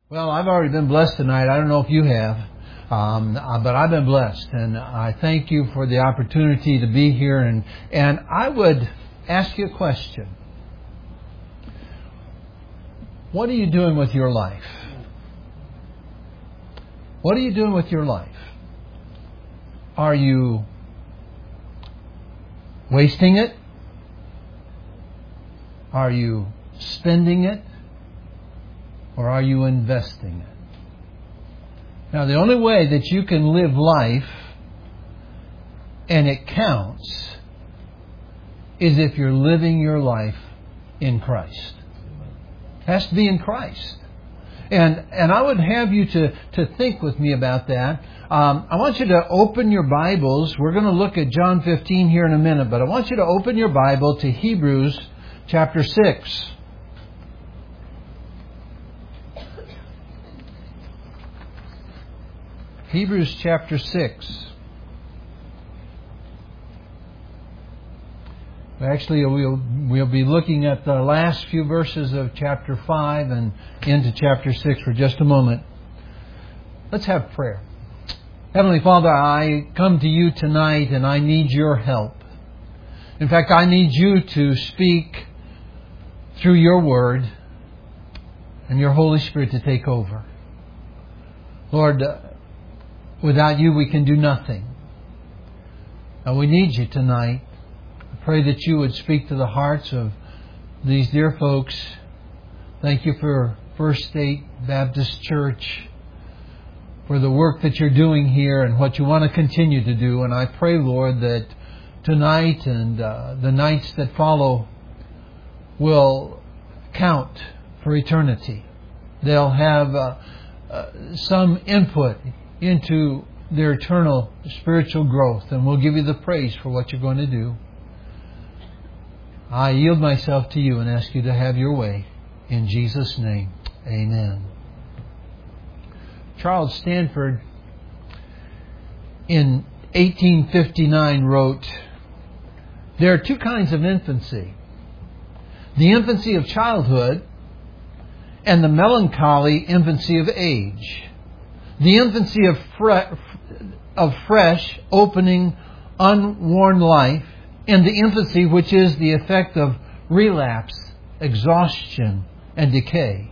Well, I've already been blessed tonight. I don't know if you have, but I've been blessed, and I thank you for the opportunity to be here. And I would ask you a question. What are you doing with your life? What are you doing with your life? Are you wasting it? Are you spending it? Or are you investing it? Now, the only way that you can live life and it counts is if you're living your life in Christ. It has to be in Christ. And I would have you to think with me about that. I want you to open your Bibles. We're going to look at John 15 here in a minute, but I want you to open your Bible to Hebrews chapter 6. Hebrews chapter 6. Actually, we'll be looking at the last few verses of chapter 5 and into chapter 6 for just a moment. Let's have prayer. Heavenly Father, I come to you tonight and I need your help. In fact, I need you to speak through your word and your Holy Spirit to take over. Lord, without you, we can do nothing. And we need you tonight. I pray that you would speak to the hearts of these dear folks. Thank you for First State Baptist Church, for the work that you're doing here and what you want to continue to do. And I pray, Lord, that tonight and the nights that follow will count for eternity. They'll have some input into their eternal spiritual growth. And we'll give you the praise for what you're going to do. I yield myself to you and ask you to have your way. In Jesus' name, amen. Charles Stanford in 1859 wrote, "There are two kinds of infancy. The infancy of childhood and the melancholy infancy of age. The infancy of fresh, opening, unworn life, and the infancy which is the effect of relapse, exhaustion, and decay.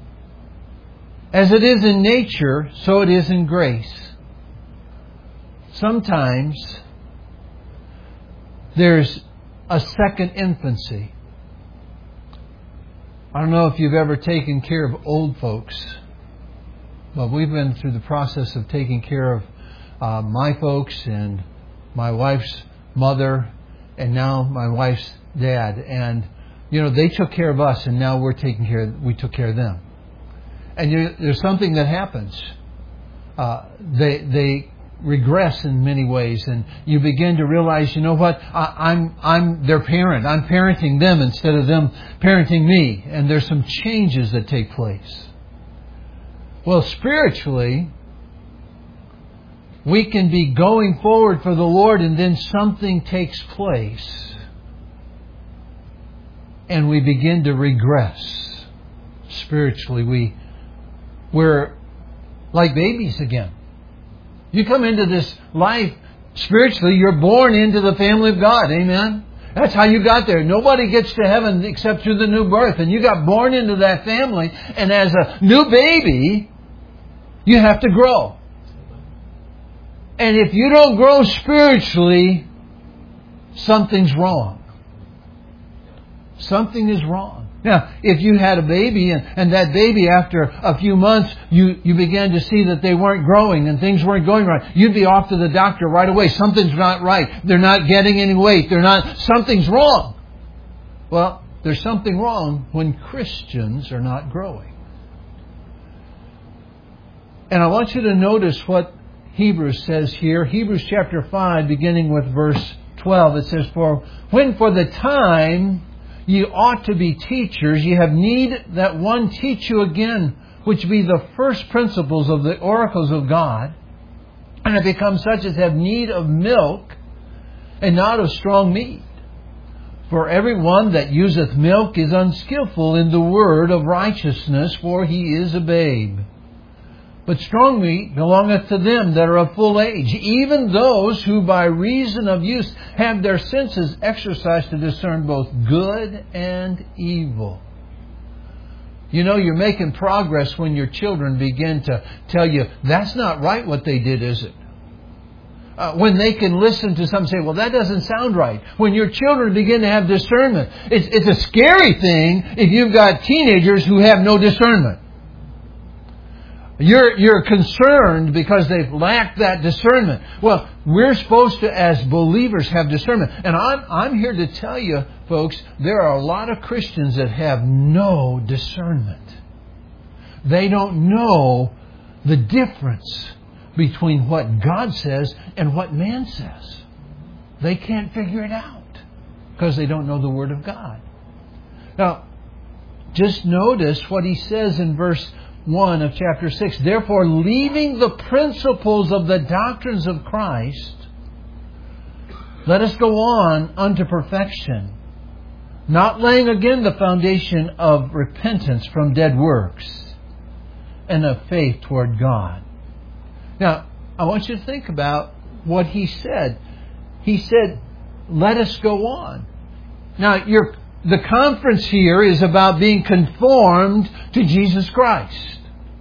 As it is in nature, so it is in grace. Sometimes there's a second infancy." I don't know if you've ever taken care of old folks. Well, we've been through the process of taking care of my folks and my wife's mother and now my wife's dad. And, they took care of us and now we took care of them. And there's something that happens. They regress in many ways, and you begin to realize, you know what, I'm their parent. I'm parenting them instead of them parenting me. And there's some changes that take place. Well, spiritually, we can be going forward for the Lord and then something takes place and we begin to regress. Spiritually, we're like babies again. You come into this life spiritually, you're born into the family of God. Amen? That's how you got there. Nobody gets to heaven except through the new birth. And you got born into that family. And as a new baby, you have to grow. And if you don't grow spiritually, something's wrong. Something is wrong. Now, if you had a baby and that baby after a few months, you began to see that they weren't growing and things weren't going right, you'd be off to the doctor right away. Something's not right. They're not getting any weight. Something's wrong. Well, there's something wrong when Christians are not growing. And I want you to notice what Hebrews says here. Hebrews chapter 5, beginning with verse 12. It says, "For when for the time ye ought to be teachers, ye have need that one teach you again, which be the first principles of the oracles of God, and have become such as have need of milk, and not of strong meat. For everyone that useth milk is unskillful in the word of righteousness, for he is a babe. But strong meat belongeth to them that are of full age, even those who by reason of use have their senses exercised to discern both good and evil. You know, you're making progress when your children begin to tell you, that's not right what they did, is it? When they can listen to some say, well, that doesn't sound right. When your children begin to have discernment. It's a scary thing if you've got teenagers who have no discernment. You're concerned because they've lacked that discernment. Well, we're supposed to, as believers, have discernment. And I'm here to tell you, folks, there are a lot of Christians that have no discernment. They don't know the difference between what God says and what man says. They can't figure it out because they don't know the Word of God. Now, just notice what he says in verse 1 of chapter 6. Therefore, leaving the principles of the doctrines of Christ, let us go on unto perfection, not laying again the foundation of repentance from dead works and of faith toward God. Now, I want you to think about what he said. He said, let us go on. Now, the conference here is about being conformed to Jesus Christ.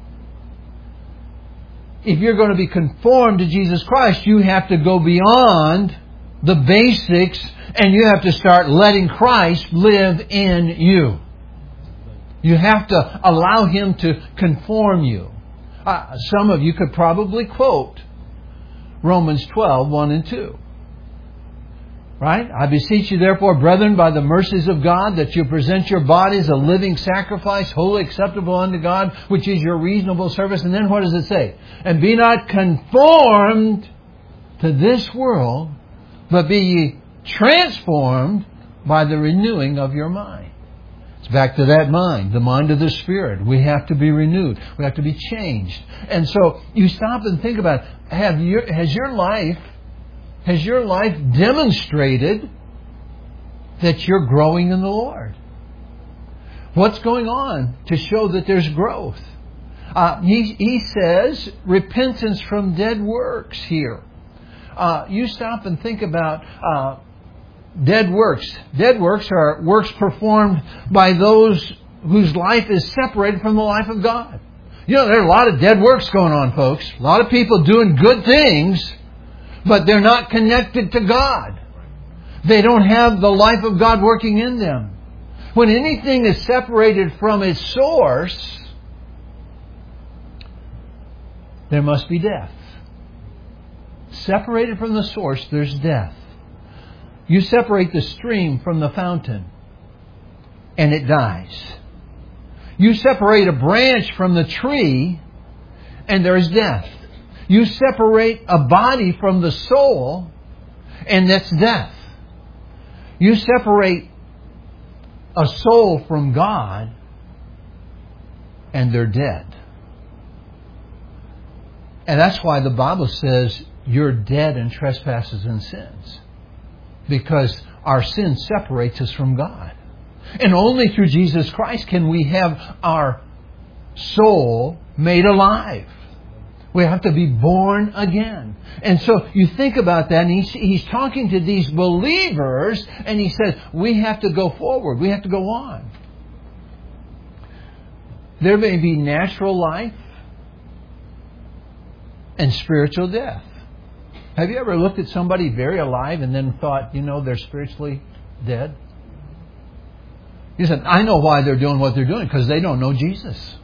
If you're going to be conformed to Jesus Christ, you have to go beyond the basics and you have to start letting Christ live in you. You have to allow Him to conform you. Some of you could probably quote Romans 12, 1 and 2. Right? I beseech you therefore, brethren, by the mercies of God, that you present your bodies a living sacrifice, wholly acceptable unto God, which is your reasonable service. And then what does it say? And be not conformed to this world, but be ye transformed by the renewing of your mind. It's back to that mind, the mind of the Spirit. We have to be renewed. We have to be changed. And so you stop and think about it. Has your life demonstrated that you're growing in the Lord? What's going on to show that there's growth? He says repentance from dead works here. You stop and think about dead works. Dead works are works performed by those whose life is separated from the life of God. You know, there are a lot of dead works going on, folks. A lot of people doing good things, but they're not connected to God. They don't have the life of God working in them. When anything is separated from its source, there must be death. Separated from the source, there's death. You separate the stream from the fountain, and it dies. You separate a branch from the tree, and there is death. You separate a body from the soul, and that's death. You separate a soul from God, and they're dead. And that's why the Bible says you're dead in trespasses and sins. Because our sin separates us from God. And only through Jesus Christ can we have our soul made alive. We have to be born again. And so you think about that, and he's talking to these believers, and he says, we have to go forward. We have to go on. There may be natural life and spiritual death. Have you ever looked at somebody very alive and then thought, they're spiritually dead? You said, I know why they're doing what they're doing, because they don't know Jesus.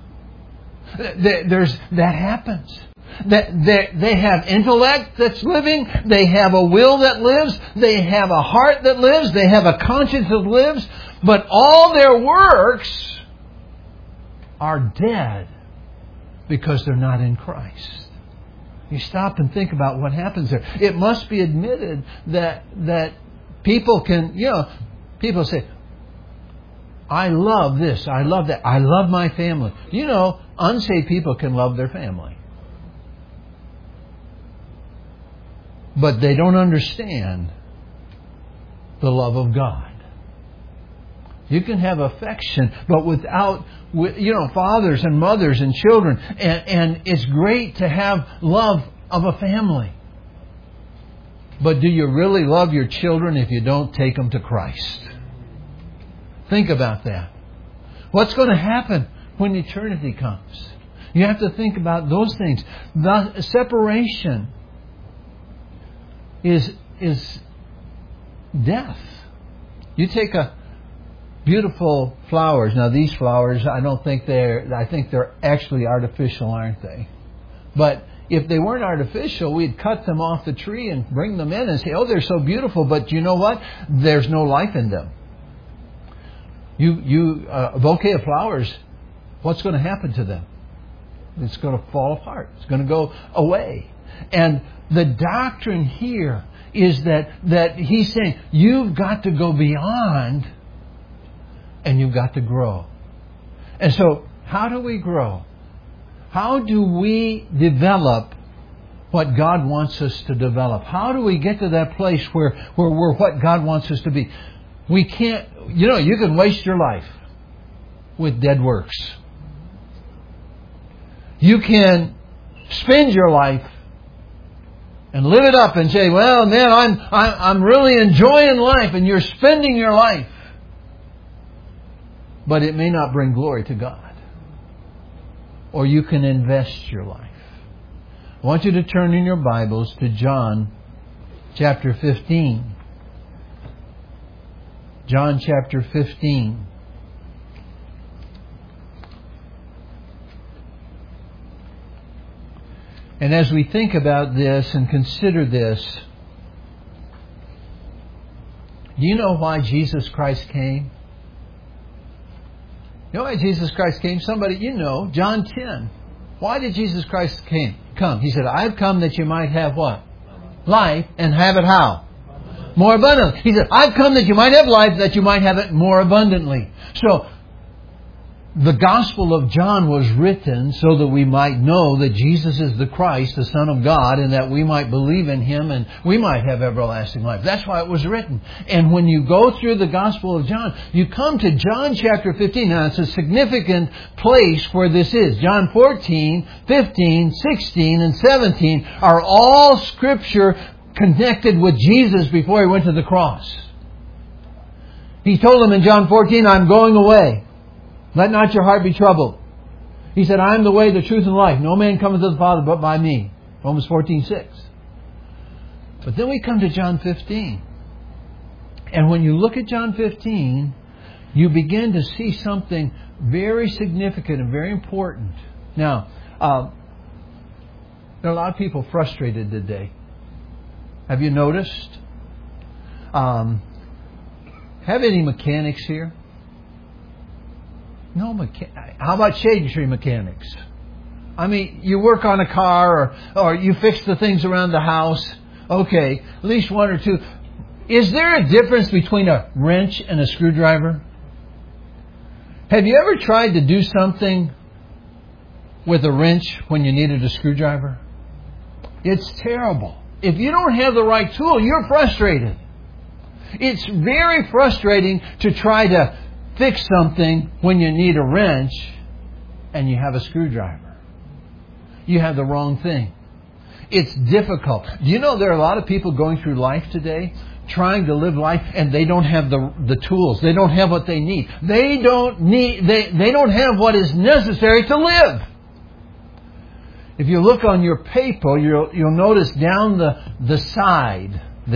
That happens. They have intellect that's living. They have a will that lives. They have a heart that lives. They have a conscience that lives. But all their works are dead because they're not in Christ. You stop and think about what happens there. It must be admitted that people can, people say, I love this, I love that, I love my family. Unsaved people can love their family. But they don't understand the love of God. You can have affection, but without, fathers and mothers and children. And it's great to have love of a family. But do you really love your children if you don't take them to Christ? Think about that. What's going to happen when eternity comes? You have to think about those things. The separation is death. You take a beautiful flowers. Now these flowers, I think they're actually artificial, aren't they? But if they weren't artificial, we'd cut them off the tree and bring them in and say, oh, they're so beautiful. But you know what? There's no life in them. A bouquet of flowers, what's going to happen to them? It's going to fall apart. It's going to go away. And the doctrine here is that he's saying you've got to go beyond and you've got to grow. And so how do we grow? How do we develop what God wants us to develop? How do we get to that place where we're what God wants us to be? We can't, you can waste your life with dead works. You can spend your life and live it up and say, well, man, I'm really enjoying life, and you're spending your life. But it may not bring glory to God. Or you can invest your life. I want you to turn in your Bibles to John chapter 15. John chapter 15. And as we think about this and consider this, do you know why Jesus Christ came? You know why Jesus Christ came? Somebody, John 10. Why did Jesus Christ come? He said, I've come that you might have what? Life, and have it how? More abundantly. He said, I've come that you might have life, that you might have it more abundantly. So, the Gospel of John was written so that we might know that Jesus is the Christ, the Son of God, and that we might believe in Him and we might have everlasting life. That's why it was written. And when you go through the Gospel of John, you come to John chapter 15. Now, it's a significant place where this is. John 14, 15, 16, and 17 are all Scripture connected with Jesus before He went to the cross. He told them in John 14, I'm going away. Let not your heart be troubled. He said, I am the way, the truth, and life. No man cometh to the Father but by me. Romans 14:6. But then we come to John 15. And when you look at John 15, you begin to see something very significant and very important. Now, there are a lot of people frustrated today. Have you noticed? Have any mechanics here? No How about shade tree mechanics? I mean, you work on a car or you fix the things around the house. Okay, at least one or two. Is there a difference between a wrench and a screwdriver? Have you ever tried to do something with a wrench when you needed a screwdriver? It's terrible. If you don't have the right tool, you're frustrated. It's very frustrating to try to fix something when you need a wrench and you have a screwdriver. You have the wrong thing. It's difficult. Do you know there are a lot of people going through life today trying to live life and they don't have the tools. They don't have what they need. They don't have what is necessary to live. If you look on your paper, you'll notice down the side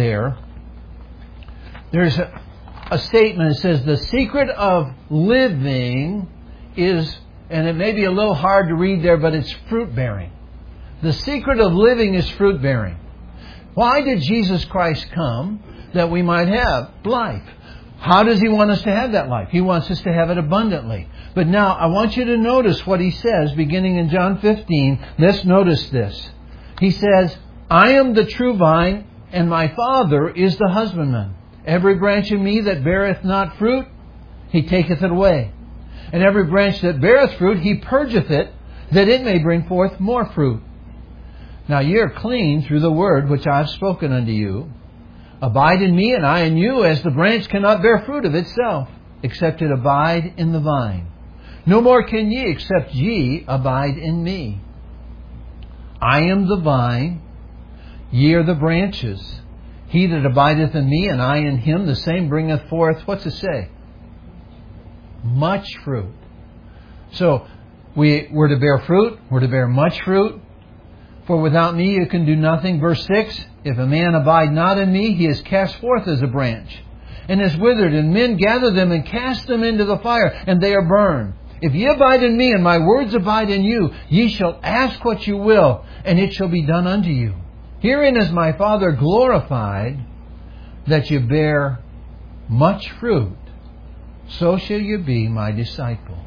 there's a statement that says the secret of living is, and it may be a little hard to read there, but it's fruit bearing. The secret of living is fruit bearing. Why did Jesus Christ come? That we might have life. How does He want us to have that life? He wants us to have it abundantly. But now I want you to notice what He says beginning in John 15. Let's notice this. He says, I am the true vine, and my Father is the husbandman. Every branch in me that beareth not fruit, He taketh it away. And every branch that beareth fruit, He purgeth it, that it may bring forth more fruit. Now ye are clean through the word which I have spoken unto you. Abide in me, and I in you, as the branch cannot bear fruit of itself, except it abide in the vine. No more can ye, except ye abide in me. I am the vine, ye are the branches. He that abideth in me, and I in him, the same bringeth forth, what's it say? Much fruit. So, we're to bear fruit. We're to bear much fruit. For without me you can do nothing. Verse 6, if a man abide not in me, he is cast forth as a branch, and is withered, and men gather them and cast them into the fire, and they are burned. If ye abide in me, and my words abide in you, ye shall ask what you will, and it shall be done unto you. Herein is my Father glorified, that ye bear much fruit. So shall you be my disciple.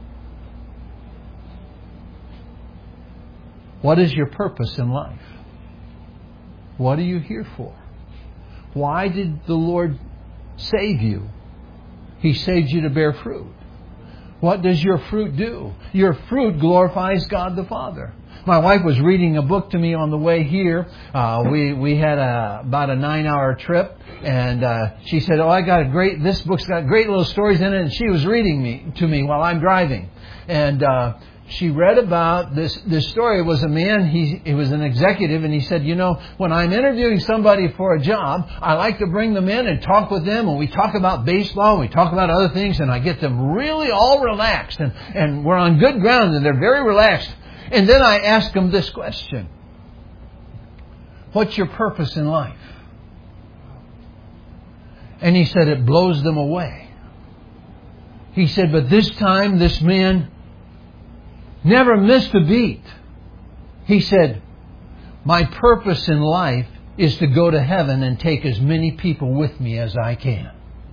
What is your purpose in life? What are you here for? Why did the Lord save you? He saved you to bear fruit. What does your fruit do? Your fruit glorifies God the Father. My wife was reading a book to me on the way here. We had about a 9-hour trip, and she said, this book's got great little stories in it, and she was reading to me while I'm driving. And she read about this story. It was a man, he was an executive, and he said, when I'm interviewing somebody for a job, I like to bring them in and talk with them, and we talk about baseball, and we talk about other things, and I get them really all relaxed, and we're on good ground, and they're very relaxed. And then I ask them this question: what's your purpose in life? And he said it blows them away. He said, but this time this man never missed a beat. He said, my purpose in life is to go to heaven and take as many people with me as I can.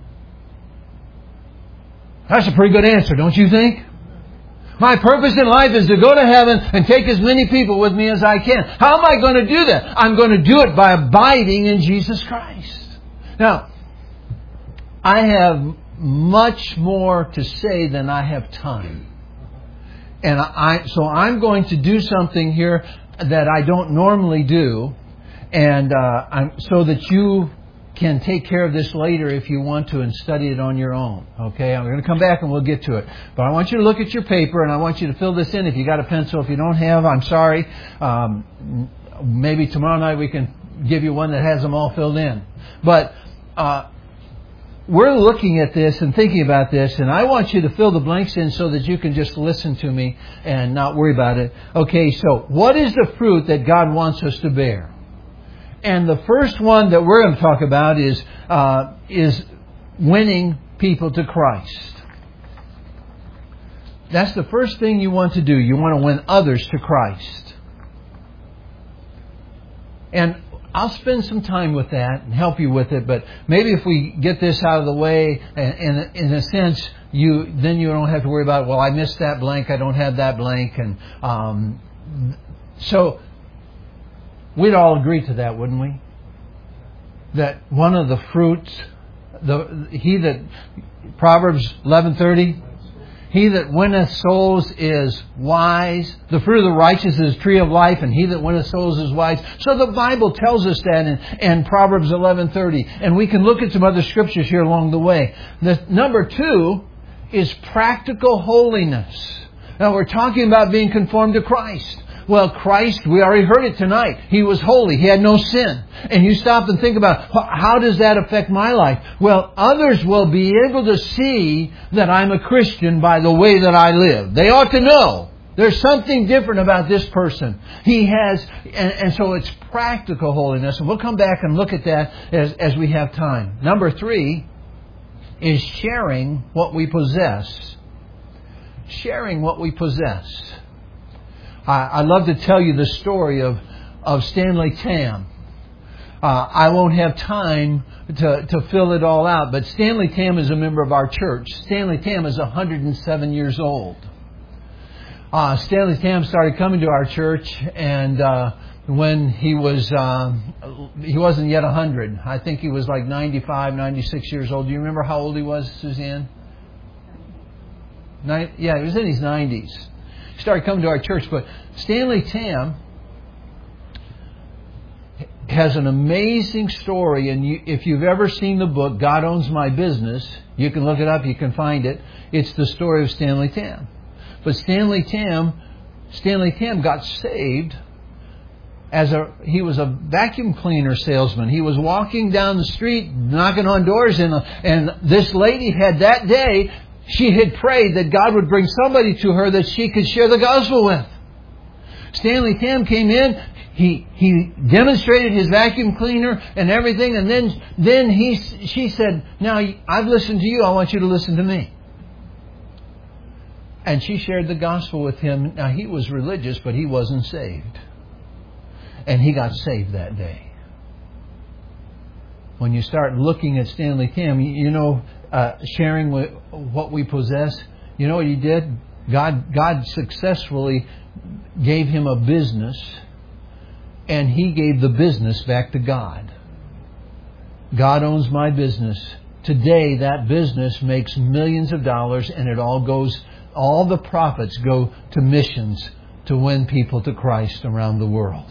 That's a pretty good answer, don't you think? My purpose in life is to go to heaven and take as many people with me as I can. How am I going to do that? I'm going to do it by abiding in Jesus Christ. Now, I have much more to say than I have time. And so I'm going to do something here that I don't normally do, and so that you can take care of this later if you want to and study it on your own. Okay, I'm going to come back and we'll get to it. But I want you to look at your paper, and I want you to fill this in. If you got a pencil, if you don't have, I'm sorry. Maybe tomorrow night we can give you one that has them all filled in. But we're looking at this and thinking about this, and I want you to fill the blanks in so that you can just listen to me and not worry about it. Okay, so what is the fruit that God wants us to bear? And the first one that we're going to talk about is winning people to Christ. That's the first thing you want to do. You want to win others to Christ. And I'll spend some time with that and help you with it, but maybe if we get this out of the way, and in a sense, then you don't have to worry about, well, I missed that blank, I don't have that blank, and so we'd all agree to that, wouldn't we? That one of the fruits, Proverbs 11:30, he that winneth souls is wise. The fruit of the righteous is a tree of life, and he that winneth souls is wise. So the Bible tells us that in Proverbs 11:30. And we can look at some other scriptures here along the way. The number 2 is practical holiness. Now we're talking about being conformed to Christ. Well, Christ, we already heard it tonight. He was holy. He had no sin. And you stop and think about, how does that affect my life? Well, others will be able to see that I'm a Christian by the way that I live. They ought to know. There's something different about this person. He has, and so it's practical holiness. And we'll come back and look at that as we have time. Number 3 is sharing what we possess. Sharing what we possess. I love to tell you the story of Stanley Tam. I won't have time to fill it all out, but Stanley Tam is a member of our church. Stanley Tam is 107 years old. Stanley Tam started coming to our church, and when he wasn't yet 100. I think he was like 95, 96 years old. Do you remember how old he was, Suzanne? He was in his 90s. Started coming to our church, but Stanley Tam has an amazing story. And if you've ever seen the book, God Owns My Business, you can look it up, you can find it. It's the story of Stanley Tam. But Stanley Tam got saved he was a vacuum cleaner salesman. He was walking down the street, knocking on doors, and this lady had that day, she had prayed that God would bring somebody to her that she could share the gospel with. Stanley Tam came in, he demonstrated his vacuum cleaner and everything, and then she said, "Now I've listened to you, I want you to listen to me." And she shared the gospel with him. Now he was religious, but he wasn't saved. And he got saved that day. When you start looking at Stanley Tam, sharing what we possess, you know what he did? God successfully gave him a business, and he gave the business back to God. God owns my business. Today, that business makes millions of dollars, and all the profits go to missions to win people to Christ around the world.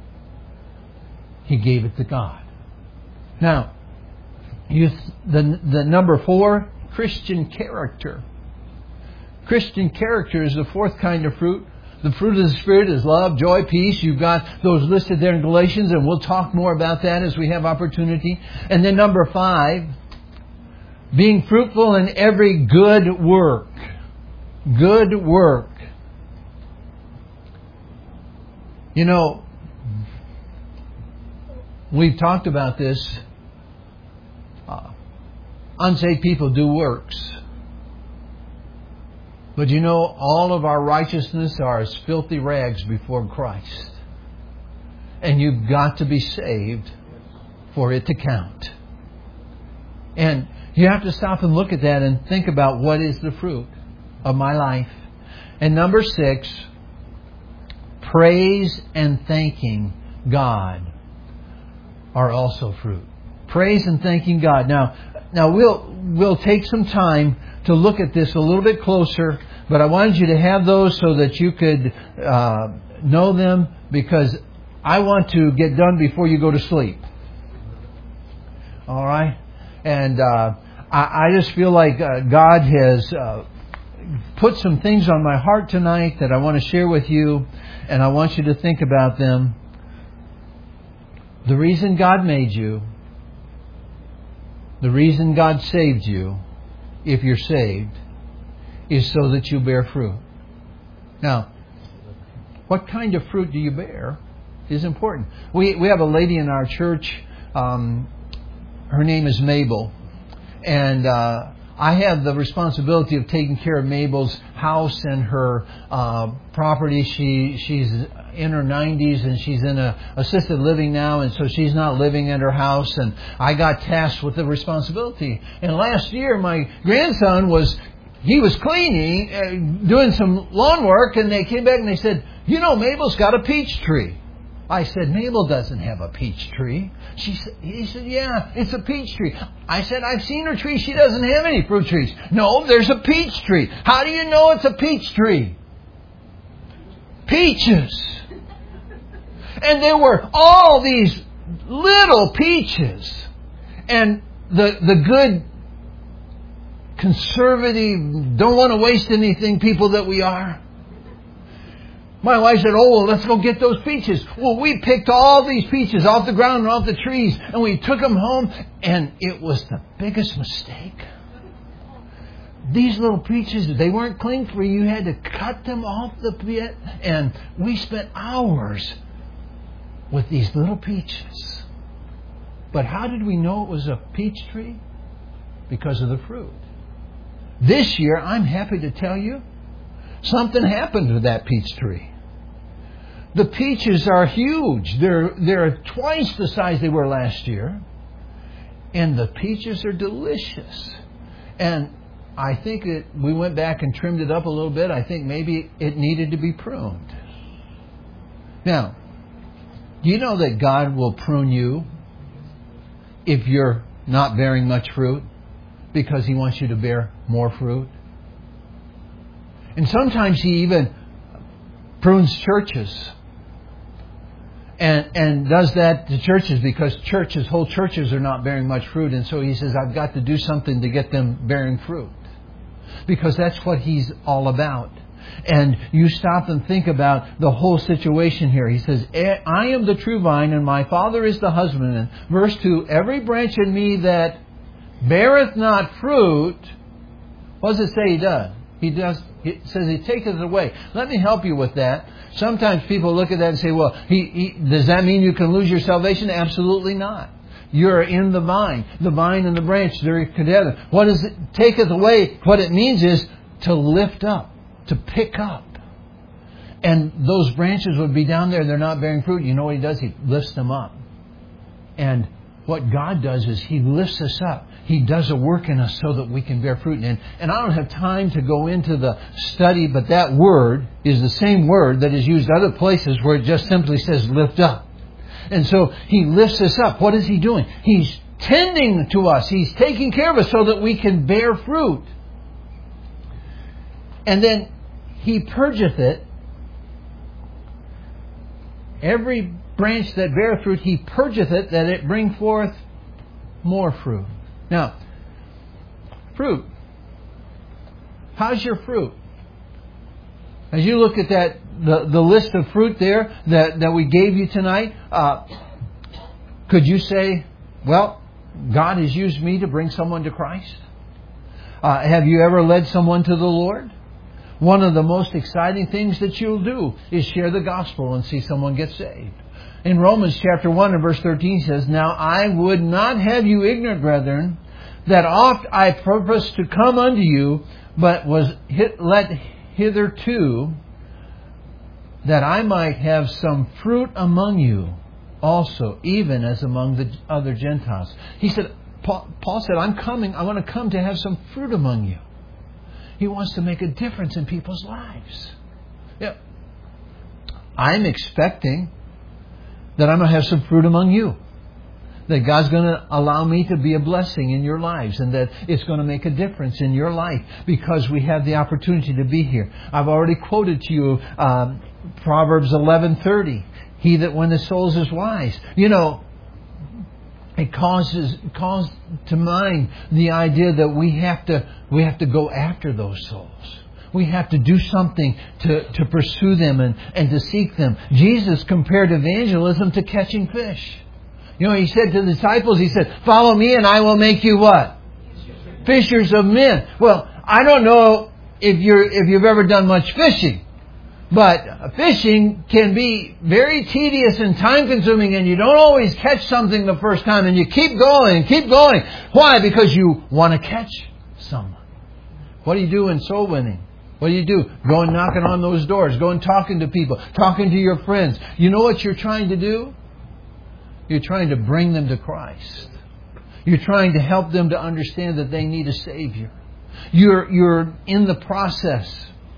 He gave it to God. Now, the number 4, Christian character. Christian character is the fourth kind of fruit. The fruit of the Spirit is love, joy, peace. You've got those listed there in Galatians, and we'll talk more about that as we have opportunity. And then number 5, being fruitful in every good work. Good work. We've talked about this. Unsaved people do works. But all of our righteousness are as filthy rags before Christ. And you've got to be saved for it to count. And you have to stop and look at that and think about what is the fruit of my life. And number 6, praise and thanking God are also fruit. Praise and thanking God. Now we'll take some time to look at this a little bit closer, but I wanted you to have those so that you could know them, because I want to get done before you go to sleep. All right? And I just feel like God has put some things on my heart tonight that I want to share with you, and I want you to think about them. The reason God made you, the reason God saved you, if you're saved, is so that you bear fruit. Now, what kind of fruit do you bear is important. We have a lady in our church, her name is Mabel, and I have the responsibility of taking care of Mabel's house and her property. She's in her 90s, and she's in a assisted living now, and so she's not living at her house, and I got tasked with the responsibility. And last year my grandson was cleaning, doing some lawn work, and they came back and they said, Mabel's got a peach tree. I said, Mabel doesn't have a peach tree. He said, yeah, it's a peach tree. I said, I've seen her tree. She doesn't have any fruit trees. No, there's a peach tree. How do you know it's a peach tree? Peaches. And there were all these little peaches. And the good, conservative, don't want to waste anything people that we are, my wife said, let's go get those peaches. Well, we picked all these peaches off the ground and off the trees, and we took them home, and it was the biggest mistake. These little peaches, they weren't cling free. You had to cut them off the bit, and we spent hours with these little peaches. But how did we know it was a peach tree? Because of the fruit. This year, I'm happy to tell you, something happened to that peach tree. The peaches are huge. They're twice the size they were last year. And the peaches are delicious. And I think that we went back and trimmed it up a little bit. I think maybe it needed to be pruned. Now, do you know that God will prune you if you're not bearing much fruit? Because He wants you to bear more fruit. And sometimes He even prunes churches. and does that to churches because whole churches are not bearing much fruit. And so he says, I've got to do something to get them bearing fruit. Because that's what he's all about. And you stop and think about the whole situation here. He says, I am the true vine and my Father is the husbandman. Verse 2, every branch in me that beareth not fruit, what does it say he does? It says he taketh it away. Let me help you with that. Sometimes people look at that and say, well, does that mean you can lose your salvation? Absolutely not. You're in the vine. The vine and the branch, they're together. What does it taketh away? What it means is to lift up, to pick up. And those branches would be down there, they're not bearing fruit. You know what he does? He lifts them up. And what God does is He lifts us up. He does a work in us so that we can bear fruit. And I don't have time to go into the study, but that word is the same word that is used other places where it just simply says lift up. And so He lifts us up. What is He doing? He's tending to us. He's taking care of us so that we can bear fruit. And then He purgeth it. Every branch that beareth fruit, He purgeth it, that it bring forth more fruit. Now, fruit. How's your fruit? As you look at that, the list of fruit there that we gave you tonight, could you say, well, God has used me to bring someone to Christ? Have you ever led someone to the Lord? One of the most exciting things that you'll do is share the gospel and see someone get saved. In Romans chapter 1 and verse 13 says, now I would not have you ignorant, brethren, that oft I purposed to come unto you, but was let hitherto, that I might have some fruit among you also, even as among the other Gentiles. He said, Paul said, I'm coming, I want to come to have some fruit among you. He wants to make a difference in people's lives. Yeah. I'm expecting that I'm going to have some fruit among you. That God's going to allow me to be a blessing in your lives, and that it's going to make a difference in your life because we have the opportunity to be here. I've already quoted to you Proverbs 11:30. He that winneth souls is wise. You know, it calls to mind the idea that we have to go after those souls. We have to do something to pursue them and to seek them. Jesus compared evangelism to catching fish. You know, He said to the disciples, He said, follow me and I will make you what? Fishers of men. Well, I don't know if you've ever done much fishing. But fishing can be very tedious and time consuming, and you don't always catch something the first time, and you keep going and keep going. Why? Because you want to catch someone. What do you do in soul winning? What do you do? Go and knocking on those doors. Go and talking to people. Talking to your friends. You know what you're trying to do? You're trying to bring them to Christ. You're trying to help them to understand that they need a Savior. You're in the process.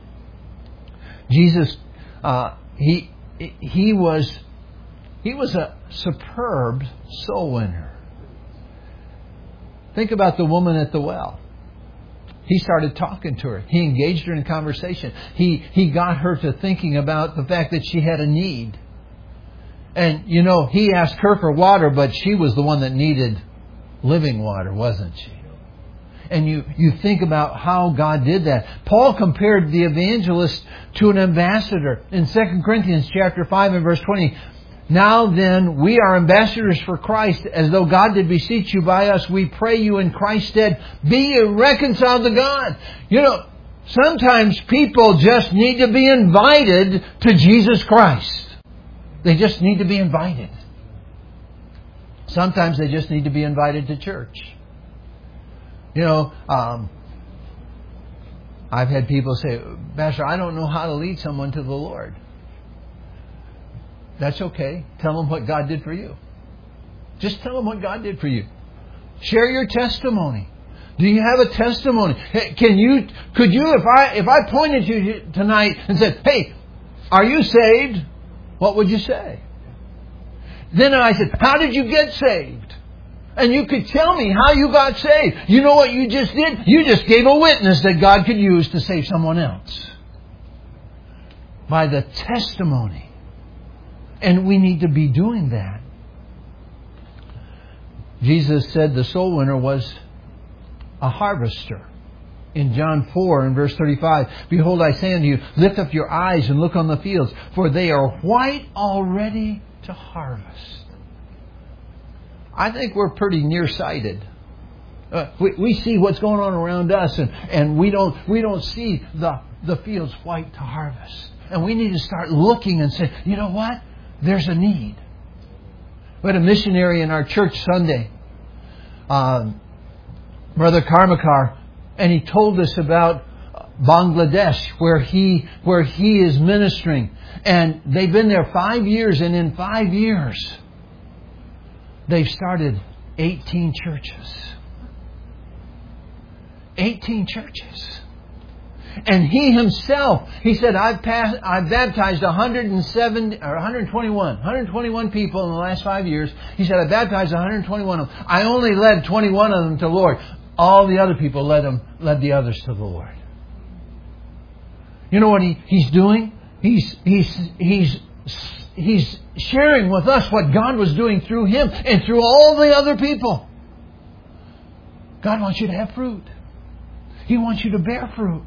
Jesus, he was a superb soul winner. Think about the woman at the well. He started talking to her. He engaged her in conversation. He got her to thinking about the fact that she had a need. And, you know, he asked her for water, but she was the one that needed living water, wasn't she? And you think about how God did that. Paul compared the evangelist to an ambassador. In 2 Corinthians chapter 5 and verse 20, now then, we are ambassadors for Christ, as though God did beseech you by us. We pray you in Christ's stead, be ye reconciled to God. You know, sometimes people just need to be invited to Jesus Christ. They just need to be invited. Sometimes they just need to be invited to church. You know, I've had people say, Pastor, I don't know how to lead someone to the Lord. That's okay. Tell them what God did for you. Just tell them what God did for you. Share your testimony. Do you have a testimony? Could you, if I pointed to you tonight and said, hey, are you saved? What would you say? Then I said, how did you get saved? And you could tell me how you got saved. You know what you just did? You just gave a witness that God could use to save someone else. By the testimony And we need to be doing that. Jesus said the soul winner was a harvester. In John 4 and verse 35, Behold, I say unto you, lift up your eyes and look on the fields, for they are white already to harvest. I think we're pretty nearsighted. We see what's going on around us, and we don't see the fields white to harvest. And we need to start looking and say, you know what? There's a need. We had a missionary in our church Sunday, Brother Karmakar, and he told us about Bangladesh, where he is ministering. And they've been there 5 years, and in 5 years, they've started 18 churches. 18 churches. And he himself, he said, I've baptized 121 people in the last 5 years. He said, I baptized 121 of them. I only led 21 of them to the Lord. All the other people led the others to the Lord. You know what he's doing? He's sharing with us what God was doing through him and through all the other people. God wants you to have fruit. He wants you to bear fruit.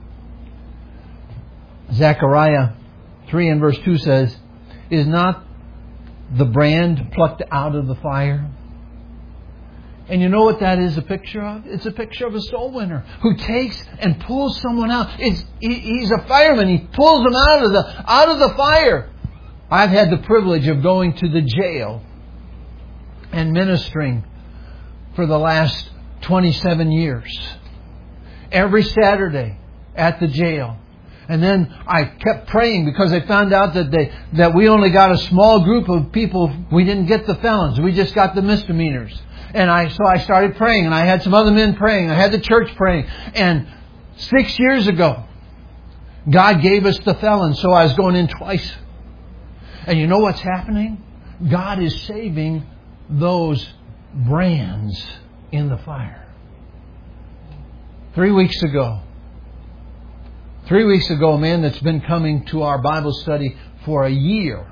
Zechariah 3 and verse 2 says, Is not the brand plucked out of the fire? And you know what that is a picture of? It's a picture of a soul winner who takes and pulls someone out. He's a fireman. He pulls them out of the fire. I've had the privilege of going to the jail and ministering for the last 27 years. Every Saturday at the jail. And then I kept praying because I found out that we only got a small group of people. We didn't get the felons. We just got the misdemeanors. And so I started praying, and I had some other men praying. I had the church praying. And 6 years ago, God gave us the felons, so I was going in twice. And you know what's happening? God is saving those brands in the fire. 3 weeks ago, a man that's been coming to our Bible study for a year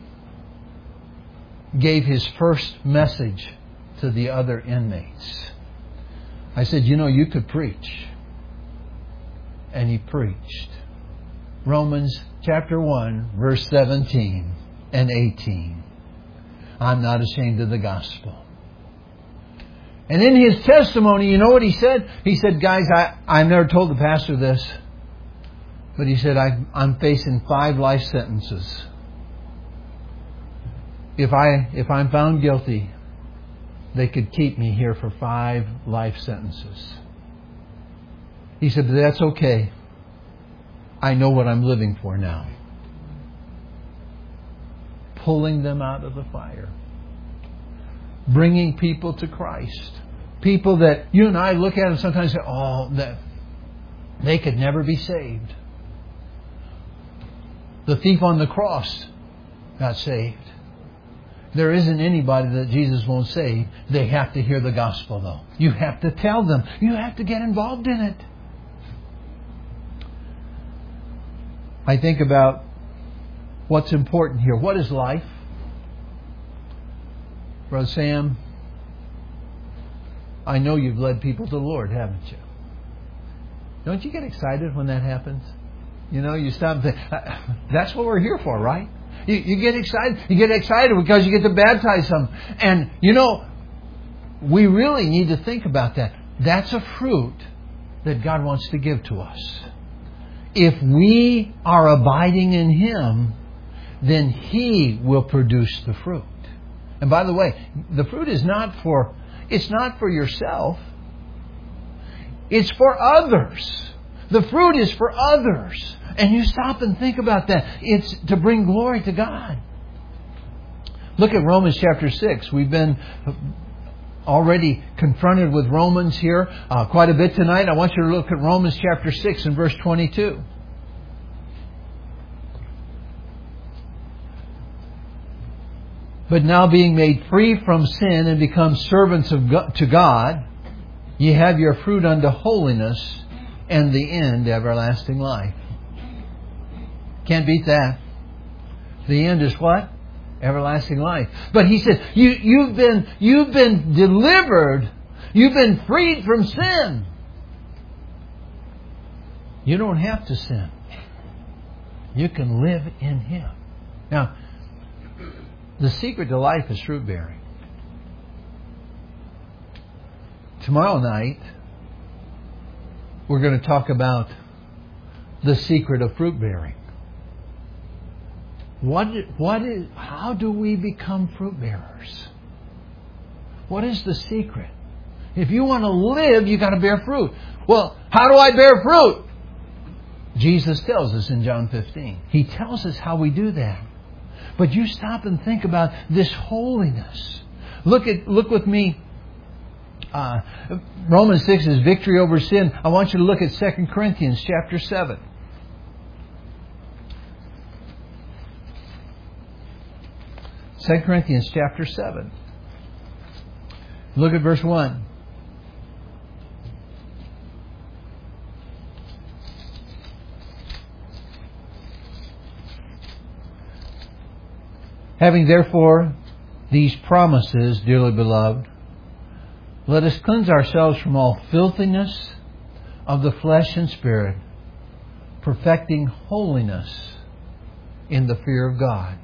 gave his first message to the other inmates. I said, you could preach. And he preached. Romans chapter 1, verse 17 and 18. I'm not ashamed of the gospel. And in his testimony, you know what he said? He said, guys, I never told the pastor this. But he said, I'm facing 5 life sentences. If I'm found guilty, they could keep me here for 5 life sentences. He said, but that's okay. I know what I'm living for now. Pulling them out of the fire. Bringing people to Christ. People that you and I look at and sometimes say, that they could never be saved. The thief on the cross got saved. There isn't anybody that Jesus won't save. They have to hear the gospel, though. You have to tell them. You have to get involved in it. I think about what's important here. What is life? Brother Sam, I know you've led people to the Lord, haven't you? Don't you get excited when that happens? You stop and think, that's what we're here for, right? You get excited. You get excited because you get to baptize them. And, we really need to think about that. That's a fruit that God wants to give to us. If we are abiding in Him, then He will produce the fruit. And by the way, the fruit is not for yourself. It's for others. The fruit is for others. And you stop and think about that. It's to bring glory to God. Look at Romans chapter 6. We've been already confronted with Romans here quite a bit tonight. I want you to look at Romans chapter 6 and verse 22. But now being made free from sin and become servants to God, ye have your fruit unto holiness, and the end everlasting life. Can't beat that. The end is what? everlasting life. But He said, you've been delivered. You've been freed from sin. You don't have to sin. You can live in Him. Now, the secret to life is fruit bearing. Tomorrow night, we're going to talk about the secret of fruit bearing. How do we become fruit bearers? What is the secret? If you want to live, you've got to bear fruit. Well, how do I bear fruit? Jesus tells us in John 15. He tells us how we do that. But you stop and think about this holiness. Look with me. Romans 6 is victory over sin. I want you to look at 2 Corinthians chapter 7. Second Corinthians chapter 7. Look at verse 1. Having therefore these promises, dearly beloved, let us cleanse ourselves from all filthiness of the flesh and spirit, perfecting holiness in the fear of God.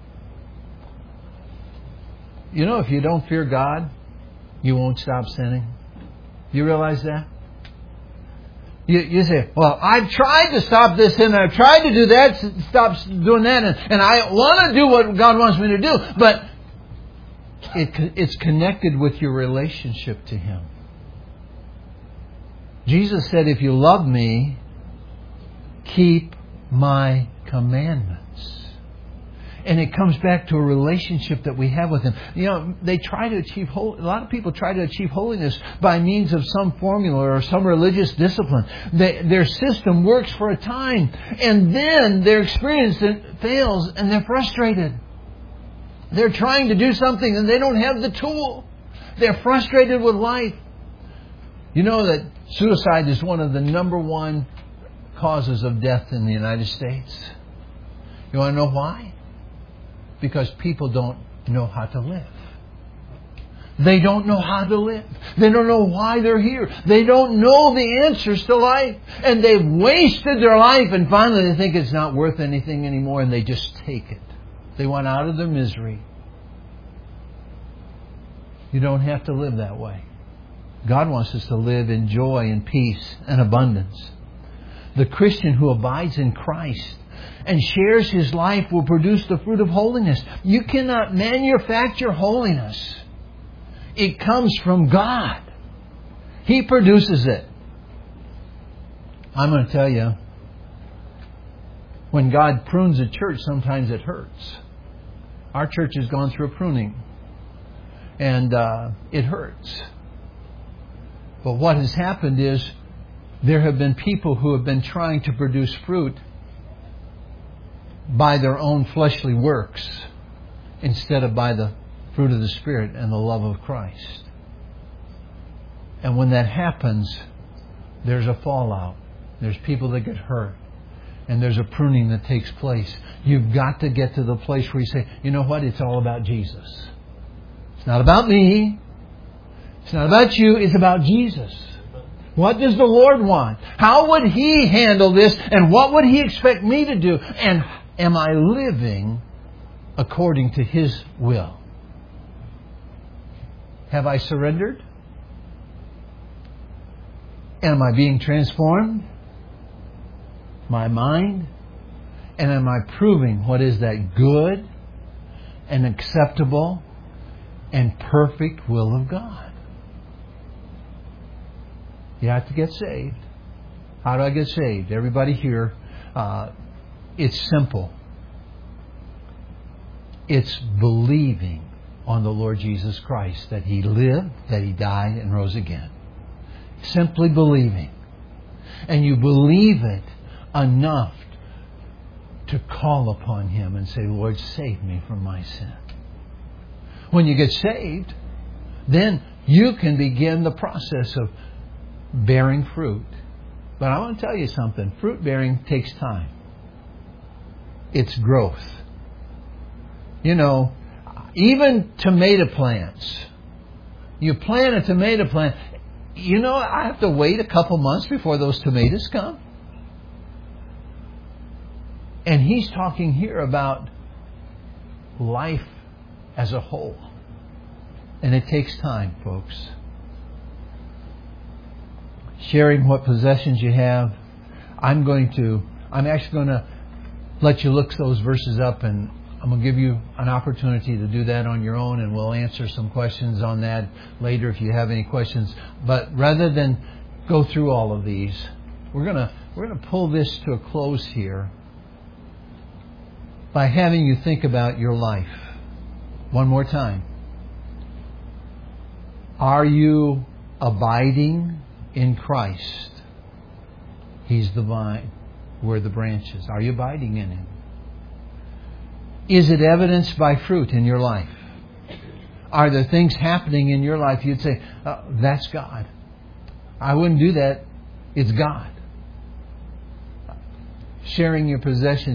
You know, if you don't fear God, you won't stop sinning. You realize that? You say, well, I've tried to stop this and I've tried to do that, stop doing that, and I want to do what God wants me to do, but it's connected with your relationship to Him. Jesus said, if you love me, keep my commandments. And it comes back to a relationship that we have with Him. You know, they try to achieve a lot of people try to achieve holiness by means of some formula or some religious discipline. Their system works for a time, and then their experience fails, and they're frustrated. They're trying to do something, and they don't have the tool. They're frustrated with life. You know that suicide is one of the number one causes of death in the United States. You want to know why? Because people don't know how to live. They don't know how to live. They don't know why they're here. They don't know the answers to life. And they've wasted their life, and finally they think it's not worth anything anymore, and they just take it. They want out of their misery. You don't have to live that way. God wants us to live in joy and peace and abundance. The Christian who abides in Christ and shares his life will produce the fruit of holiness. You cannot manufacture holiness. It comes from God. He produces it. I'm going to tell you, when God prunes a church, sometimes it hurts. Our church has gone through a pruning, and it hurts. But what has happened is there have been people who have been trying to produce fruit by their own fleshly works instead of by the fruit of the Spirit and the love of Christ. And when that happens, there's a fallout. There's people that get hurt. And there's a pruning that takes place. You've got to get to the place where you say, you know what? It's all about Jesus. It's not about me. It's not about you. It's about Jesus. What does the Lord want? How would He handle this? And what would He expect me to do? And am I living according to His will? Have I surrendered? Am I being transformed? My mind? And am I proving what is that good and acceptable and perfect will of God? You have to get saved. How do I get saved? Everybody here, it's simple. It's believing on the Lord Jesus Christ, that He lived, that He died, and rose again. Simply believing. And you believe it enough to call upon Him and say, Lord, save me from my sin. When you get saved, then you can begin the process of bearing fruit. But I want to tell you something. Fruit bearing takes time. It's growth. You know, even tomato plants. You plant a tomato plant. You know, I have to wait a couple months before those tomatoes come. And he's talking here about life as a whole. And it takes time, folks. Sharing what possessions you have. I'm actually going to let you look those verses up, and I'm going to give you an opportunity to do that on your own, and we'll answer some questions on that later if you have any questions. But rather than go through all of these, we're going to pull this to a close here by having you think about your life. One more time. Are you abiding in Christ? He's the vine. We're the branches. Are you abiding in Him? Is it evidenced by fruit in your life? Are there things happening in your life you'd say, that's God? I wouldn't do that. It's God. Sharing your possessions.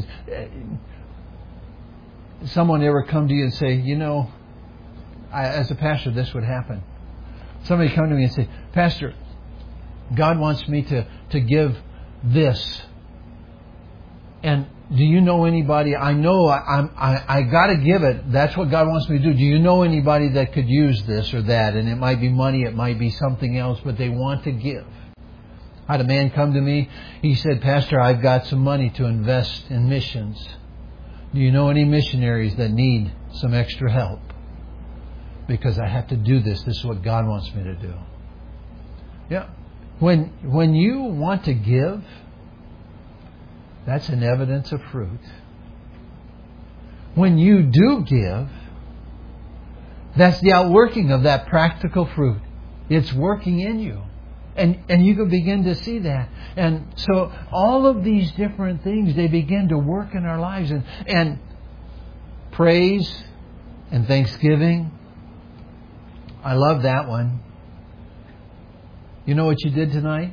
Someone ever come to you and say, you know, as a pastor, this would happen. Somebody come to me and say, Pastor, God wants me to give this. And do you know anybody? I know I got to give it. That's what God wants me to do. Do you know anybody that could use this or that? And it might be money, it might be something else, but they want to give. I had a man come to me. He said, Pastor, I've got some money to invest in missions. Do you know any missionaries that need some extra help? Because I have to do this. This is what God wants me to do. Yeah. When you want to give, that's an evidence of fruit. When you do give, that's the outworking of that practical fruit. It's working in you. And you can begin to see that. And so all of these different things, they begin to work in our lives. And praise and thanksgiving. I love that one. You know what you did tonight?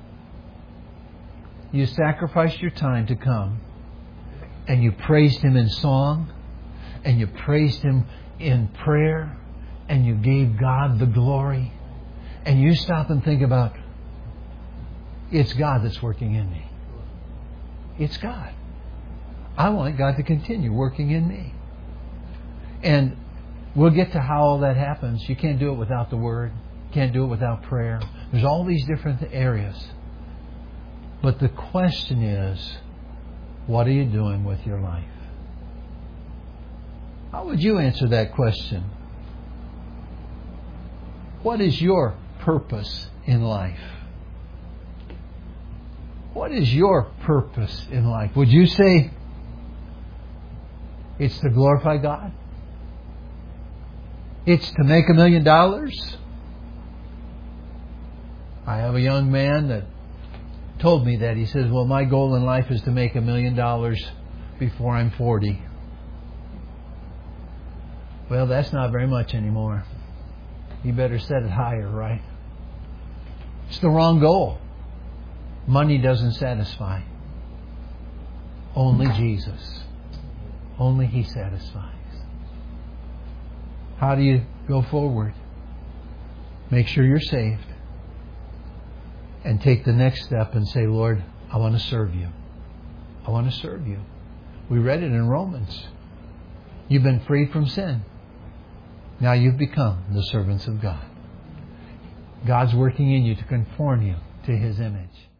You sacrificed your time to come. And you praised Him in song. And you praised Him in prayer. And you gave God the glory. And you stop and think about, it's God that's working in me. It's God. I want God to continue working in me. And we'll get to how all that happens. You can't do it without the Word. You can't do it without prayer. There's all these different areas. But the question is, what are you doing with your life? How would you answer that question? What is your purpose in life? What is your purpose in life? Would you say it's to glorify God? It's to make $1 million? I have a young man that told me that. He says, well, my goal in life is to make $1 million before I'm 40. Well, that's not very much anymore. You better set it higher, right? It's the wrong goal. Money doesn't satisfy. Only Jesus. Only He satisfies. How do you go forward? Make sure you're saved. And take the next step and say, Lord, I want to serve You. I want to serve You. We read it in Romans. You've been freed from sin. Now you've become the servants of God. God's working in you to conform you to His image.